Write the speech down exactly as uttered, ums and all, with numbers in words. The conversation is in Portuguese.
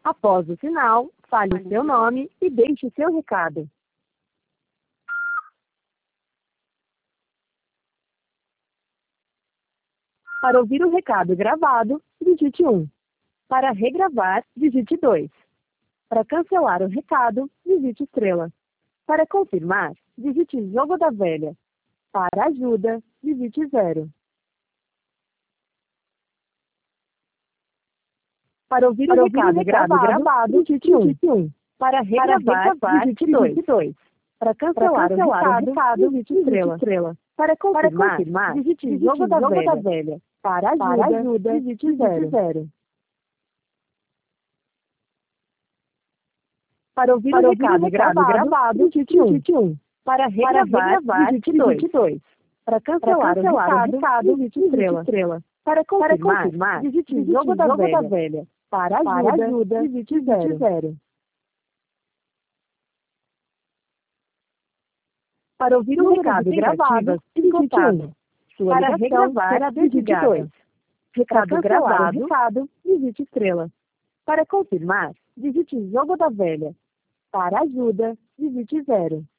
Após o sinal, fale o seu nome e deixe seu recado. Para ouvir o recado gravado, digite um. Para regravar, digite dois. Para cancelar o recado, digite estrela. Para confirmar, digite jogo da velha. Para ajuda, digite zero. Para ouvir Para o ouvir o recado, recado gravado, gravado, digite um. digite um. Para regravar, regravar, digite digite dois. Para cancelar, Para cancelar o o recado, recado, digite digite estrela. estrela. Para confirmar, Para confirmar, digite, digite jogo, da, jogo velha. da velha. Para ajuda, Para ajuda, digite, digite zero. zero. Para ouvir Para o ouvir o recado, recado gravado, gravado, digite um. digite um. Para Para regravar, regravar, digite digite dois. Para Para cancelar, cancelar o o recado, recado, digite digite estrela. estrela. Para Para confirmar, confirmar, digite, digite jogo, da, jogo velha. da velha. Para ajuda, Para ajuda, digite digite zero. zero. Para ouvir o Número recado de gravado, tentativas, digite esgotado. um. Sua Para ligação regravar, será digite desligada. dois. Para Recado cancelar o gravado, recado, digite estrela. Para confirmar, digite jogo da velha. Para ajuda, digite zero.